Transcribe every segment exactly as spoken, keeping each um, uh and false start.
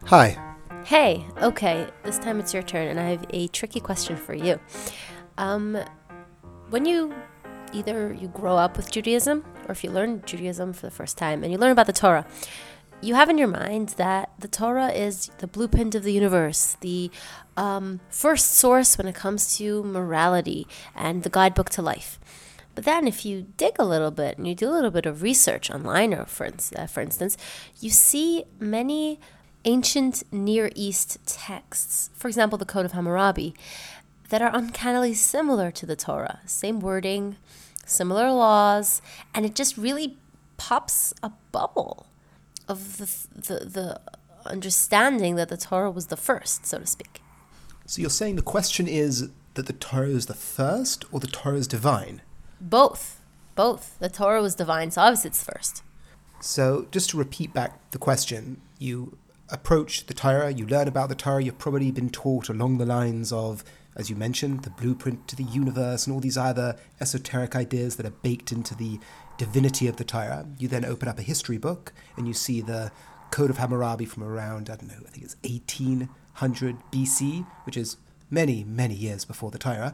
Hi. Hey, okay, this time it's your turn, and I have a tricky question for you. Um, when you either you grow up with Judaism, or if you learn Judaism for the first time and you learn about the Torah, you have in your mind that the Torah is the blueprint of the universe, the um, first source when it comes to morality and the guidebook to life. But then if you dig a little bit and you do a little bit of research online, or for, uh, for instance, you see many ancient Near East texts, for example, the Code of Hammurabi, that are uncannily similar to the Torah. Same wording, similar laws, and it just really pops a bubble of the, the, the understanding that the Torah was the first, so to speak. So you're saying the question is that the Torah is the first or the Torah is divine? Both. Both. The Torah was divine, so obviously it's first. So just to repeat back the question, you approach the Torah, you learn about the Torah, you've probably been taught along the lines of, as you mentioned, the blueprint to the universe and all these other esoteric ideas that are baked into the divinity of the Torah. You then open up a history book and you see the Code of Hammurabi from around, I don't know, I think it's eighteen hundred B C, which is many, many years before the Torah.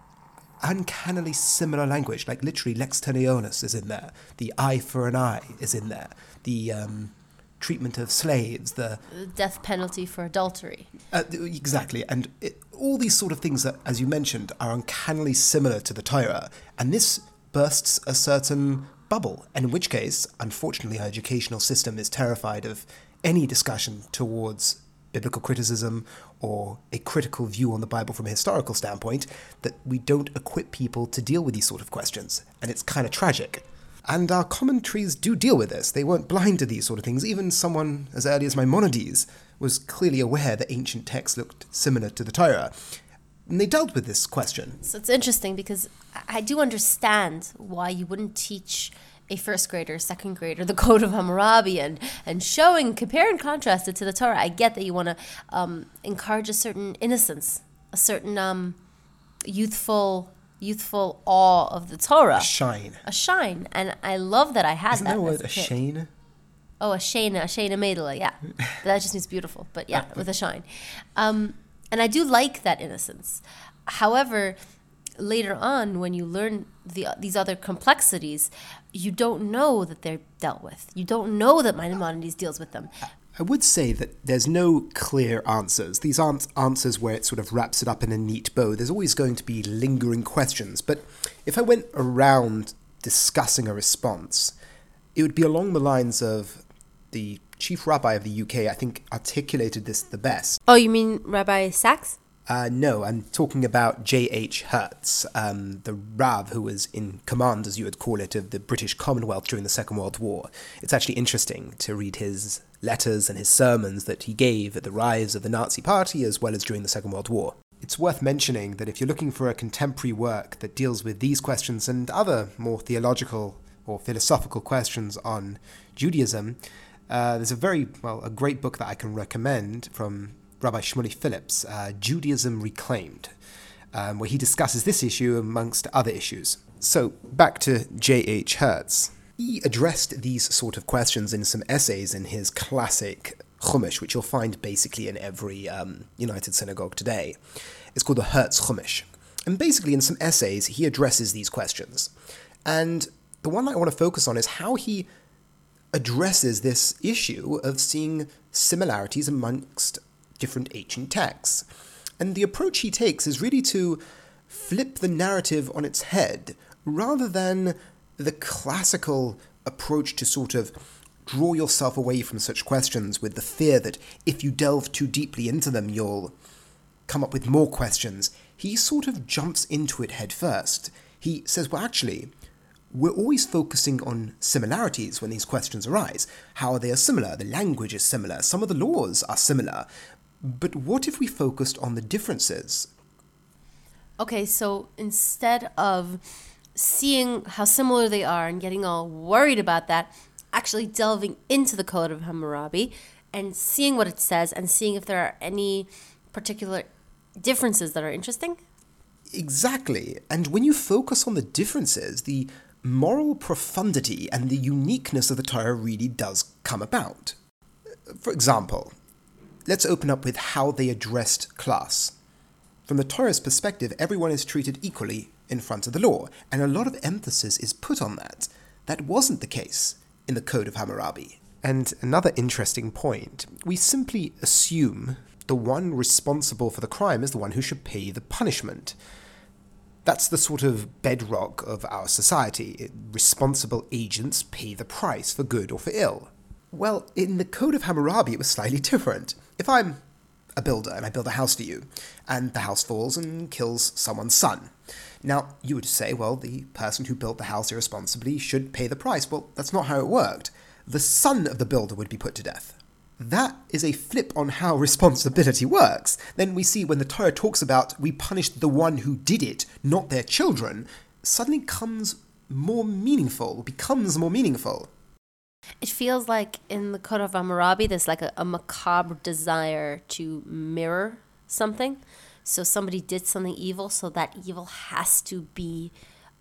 Uncannily similar language, like literally lex talionis is in there, the eye for an eye is in there, the um, treatment of slaves, the death penalty for adultery. Uh, exactly, and it, all these sort of things that, as you mentioned, are uncannily similar to the Torah, and this bursts a certain bubble, and in which case, unfortunately, our educational system is terrified of any discussion towards biblical criticism or a critical view on the Bible from a historical standpoint, that we don't equip people to deal with these sort of questions, and it's kind of tragic. And our commentaries do deal with this. They weren't blind to these sort of things. Even someone as early as Maimonides was clearly aware that ancient texts looked similar to the Torah. And they dealt with this question. So it's interesting because I do understand why you wouldn't teach a first grader, second grader, the Code of Hammurabi and, and showing, compare and contrast it to the Torah. I get that you want to um, encourage a certain innocence, a certain um, youthful... youthful awe of the Torah. A shine. A shine. And I love that I had Isn't that. Isn't that a word, a a shane? Oh, a shane, a shane, a maidala, yeah. That just means beautiful, but yeah, with a shine. Um, and I do like that innocence. However, later on, when you learn the, these other complexities, you don't know that they're dealt with. You don't know that Maimonides deals with them. I would say that there's no clear answers. These aren't answers where it sort of wraps it up in a neat bow. There's always going to be lingering questions. But if I went around discussing a response, it would be along the lines of the chief rabbi of the U K, I think, articulated this the best. Oh, you mean Rabbi Sachs? Uh, no, I'm talking about J H Hertz, um, the Rav who was in command, as you would call it, of the British Commonwealth during the Second World War. It's actually interesting to read his letters and his sermons that he gave at the rise of the Nazi Party as well as during the Second World War. It's worth mentioning that if you're looking for a contemporary work that deals with these questions and other more theological or philosophical questions on Judaism, uh, there's a very, well, a great book that I can recommend from Rabbi Shmuley Phillips, uh, Judaism Reclaimed, um, where he discusses this issue amongst other issues. So, back to J H Hertz. He addressed these sort of questions in some essays in his classic Chumash, which you'll find basically in every um, United Synagogue today. It's called the Hertz Chumash. And basically in some essays, he addresses these questions. And the one that I want to focus on is how he addresses this issue of seeing similarities amongst different ancient texts. And the approach he takes is really to flip the narrative on its head, rather than the classical approach to sort of draw yourself away from such questions with the fear that if you delve too deeply into them, you'll come up with more questions. He sort of jumps into it head first. He says, well, actually, we're always focusing on similarities when these questions arise. How are they similar? The language is similar. Some of the laws are similar. But what if we focused on the differences? Okay, so instead of seeing how similar they are and getting all worried about that, actually delving into the Code of Hammurabi and seeing what it says and seeing if there are any particular differences that are interesting? Exactly. And when you focus on the differences, the moral profundity and the uniqueness of the Torah really does come about. For example, let's open up with how they addressed class. From the Torah's perspective, everyone is treated equally in front of the law, and a lot of emphasis is put on that. That wasn't the case in the Code of Hammurabi. And another interesting point, we simply assume the one responsible for the crime is the one who should pay the punishment. That's the sort of bedrock of our society. Responsible agents pay the price for good or for ill. Well, in the Code of Hammurabi, it was slightly different. If I'm a builder and I build a house for you, and the house falls and kills someone's son, now you would say, well, the person who built the house irresponsibly should pay the price. Well, that's not how it worked. The son of the builder would be put to death. That is a flip on how responsibility works. Then we see when the Torah talks about we punished the one who did it, not their children, suddenly comes more meaningful, becomes more meaningful. It feels like in the Code of Hammurabi, there's like a, a macabre desire to mirror something. So somebody did something evil, so that evil has to be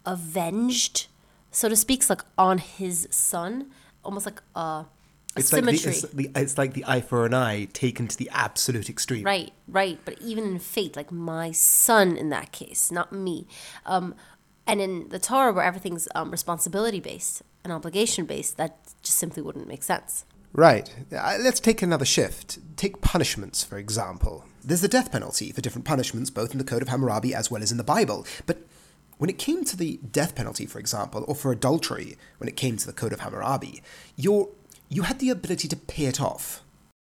avenged, so to speak, like on his son, almost like a, a it's symmetry. Like the, it's, the, it's like the eye for an eye taken to the absolute extreme. Right, right. But even in fate, like my son in that case, not me. Um, and in the Torah, where everything's um, responsibility-based and obligation-based, that just simply wouldn't make sense. Right. Uh, let's take another shift. Take punishments, for example. There's the death penalty for different punishments, both in the Code of Hammurabi as well as in the Bible. But when it came to the death penalty, for example, or for adultery, when it came to the Code of Hammurabi, you're, you had the ability to pay it off.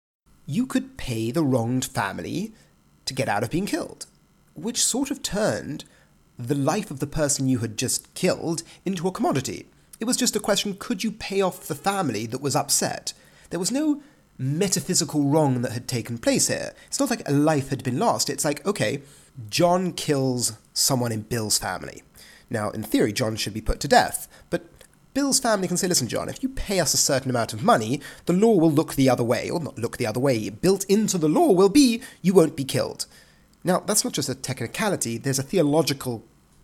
You could pay the wronged family to get out of being killed, which sort of turned the life of the person you had just killed into a commodity. It was just a question, could you pay off the family that was upset? There was no metaphysical wrong that had taken place here. It's not like a life had been lost. It's like, okay, John kills someone in Bill's family. Now, in theory, John should be put to death. But Bill's family can say, listen, John, if you pay us a certain amount of money, the law will look the other way. Or not look the other way. Built into the law will be, you won't be killed. Now, that's not just a technicality. There's a theological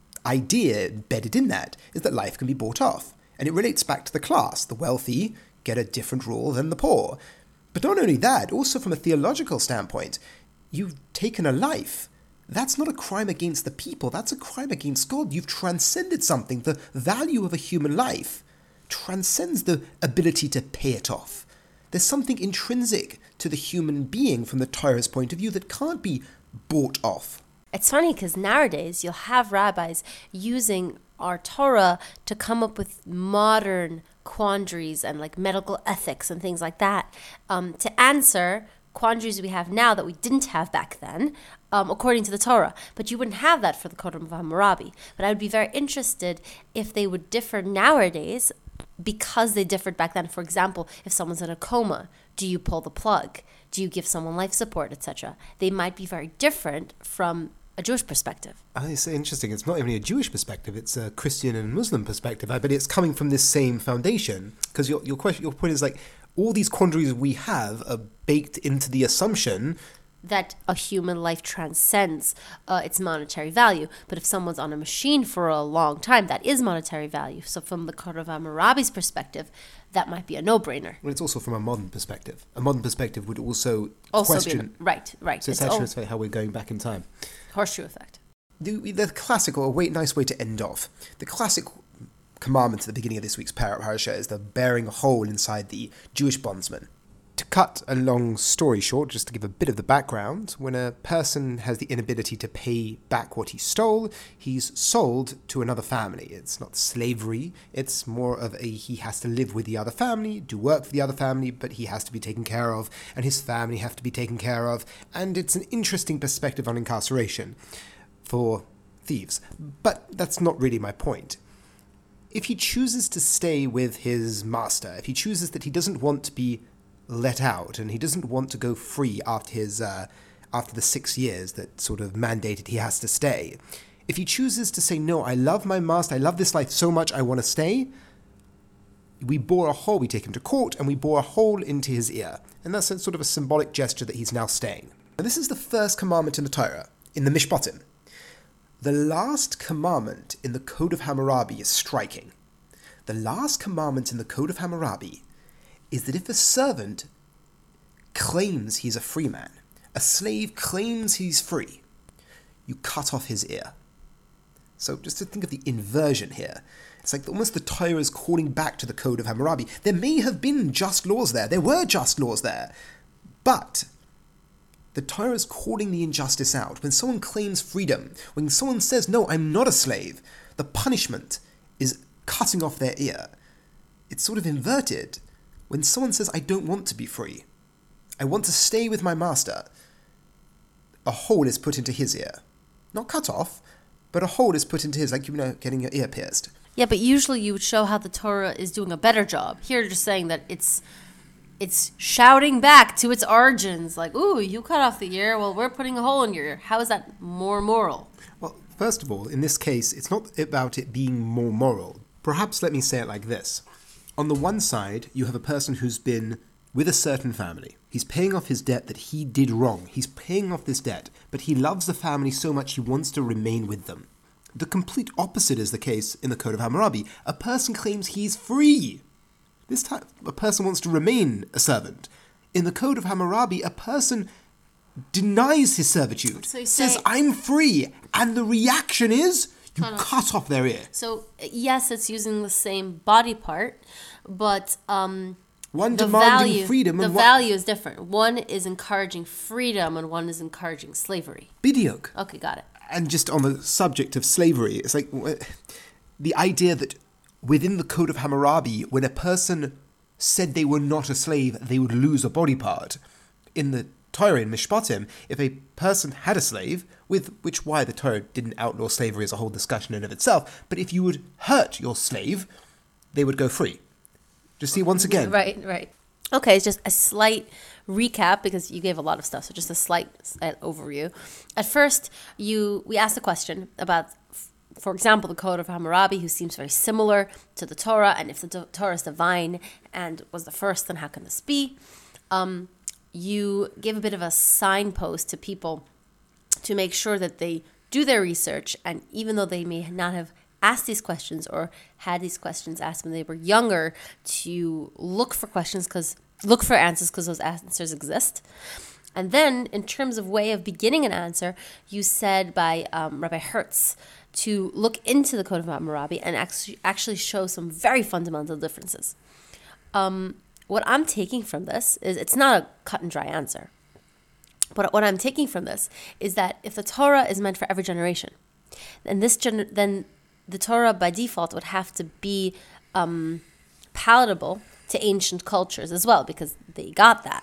idea embedded in that, is that life can be bought off. And it relates back to the class. The wealthy get a different rule than the poor. But not only that, also from a theological standpoint, you've taken a life. That's not a crime against the people. That's a crime against God. You've transcended something. The value of a human life transcends the ability to pay it off. There's something intrinsic to the human being from the Torah's point of view that can't be bought off. It's funny because nowadays you'll have rabbis using our Torah to come up with modern quandaries and like medical ethics and things like that um, to answer quandaries we have now that we didn't have back then, um, according to the Torah. But you wouldn't have that for the Code of Hammurabi. But I would be very interested if they would differ nowadays because they differed back then. For example, if someone's in a coma, do you pull the plug? Do you give someone life support, et cetera? They might be very different from a Jewish perspective. Oh, it's interesting. It's not even a Jewish perspective. It's a Christian and Muslim perspective. But it's coming from this same foundation. Because your your question, your point is like, all these quandaries we have are baked into the assumption that a human life transcends uh, its monetary value. But if someone's on a machine for a long time, that is monetary value. So from the Code of Hammurabi's perspective, that might be a no-brainer. Well, it's also from a modern perspective. A modern perspective would also, also question... Be an, right, right. So it's, it's actually all, how we're going back in time. Horseshoe effect. The, the classic, or a way, nice way to end off, the classic commandment at the beginning of this week's parasha is the bearing a hole inside the Jewish bondsman. To cut a long story short, just to give a bit of the background, when a person has the inability to pay back what he stole, he's sold to another family. It's not slavery, it's more of a he has to live with the other family, do work for the other family, but he has to be taken care of, and his family have to be taken care of, and it's an interesting perspective on incarceration for thieves. But that's not really my point. If he chooses to stay with his master, if he chooses that he doesn't want to be let out and he doesn't want to go free after his uh, after the six years that sort of mandated he has to stay, if he chooses to say, no, I love my master, I love this life so much, I want to stay, we bore a hole, we take him to court and we bore a hole into his ear. And that's a, sort of a symbolic gesture that he's now staying. Now, this is the first commandment in the Torah, in the Mishpatim. The last commandment in the Code of Hammurabi is striking. The last commandment in the Code of Hammurabi is that if a servant claims he's a free man. A slave claims he's free. You cut off his ear. So just to think of the inversion here, it's like almost the Torah is calling back to the Code of Hammurabi. There may have been just laws there. There were just laws there. But the Torah is calling the injustice out. When someone claims freedom, when someone says, no, I'm not a slave, the punishment is cutting off their ear. It's sort of inverted. When someone says, I don't want to be free, I want to stay with my master, a hole is put into his ear. Not cut off, but a hole is put into his, like, you know, getting your ear pierced. Yeah, but usually you would show how the Torah is doing a better job. Here you're just saying that it's it's shouting back to its origins, like, ooh, you cut off the ear, well, we're putting a hole in your ear. How is that more moral? Well, first of all, in this case, it's not about it being more moral. Perhaps let me say it like this. On the one side, you have a person who's been with a certain family. He's paying off his debt that he did wrong. He's paying off this debt, but he loves the family so much he wants to remain with them. The complete opposite is the case in the Code of Hammurabi. A person claims he's free. This time, a person wants to remain a servant. In the Code of Hammurabi, a person denies his servitude, So you says, say- I'm free, and the reaction is, you Hold on. cut off their ear. So, yes, it's using the same body part, but um, One the demanding value, freedom the and one... value is different. One is encouraging freedom and one is encouraging slavery. Bidiok. Okay, got it. And just on the subject of slavery, it's like wh- the idea that within the Code of Hammurabi, when a person said they were not a slave, they would lose a body part. In the Torah, in Mishpatim, if a person had a slave, with which why the Torah didn't outlaw slavery is a whole discussion in and of itself, but if you would hurt your slave, they would go free. Just see once again. Right, right. Okay, it's just a slight recap because you gave a lot of stuff, so just a slight uh, overview. At first, you we asked a question about, f- for example, the Code of Hammurabi, who seems very similar to the Torah, and if the Do- Torah is divine and was the first, then how can this be? Um, you gave a bit of a signpost to people to make sure that they do their research, and even though they may not have asked these questions or had these questions asked when they were younger, to look for questions because look for answers because those answers exist. And then in terms of way of beginning an answer, you said by um, Rabbi Hertz to look into the Code of Hammurabi and actually actually show some very fundamental differences. Um, what I'm taking from this is it's not a cut and dry answer. But what I'm taking from this is that if the Torah is meant for every generation, then this gener- then the Torah by default would have to be um, palatable to ancient cultures as well, because they got that.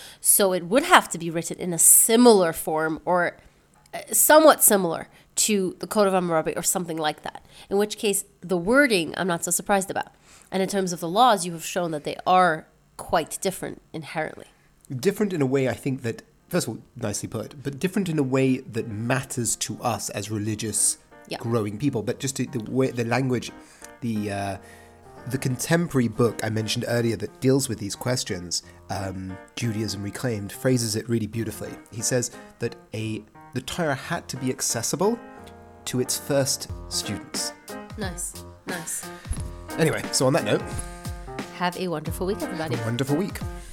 So it would have to be written in a similar form or uh, somewhat similar to the Code of Hammurabi or something like that. In which case, the wording I'm not so surprised about. And in terms of the laws, you have shown that they are quite different inherently. Different in a way, I think that, first of all, nicely put, but different in a way that matters to us as religious Yeah. growing people. But just to, the way, the language, the uh, the contemporary book I mentioned earlier that deals with these questions, um, Judaism Reclaimed, phrases it really beautifully. He says that a the Torah had to be accessible to its first students. Nice, nice. Anyway, so on that note, Have a wonderful week, everybody. wonderful week.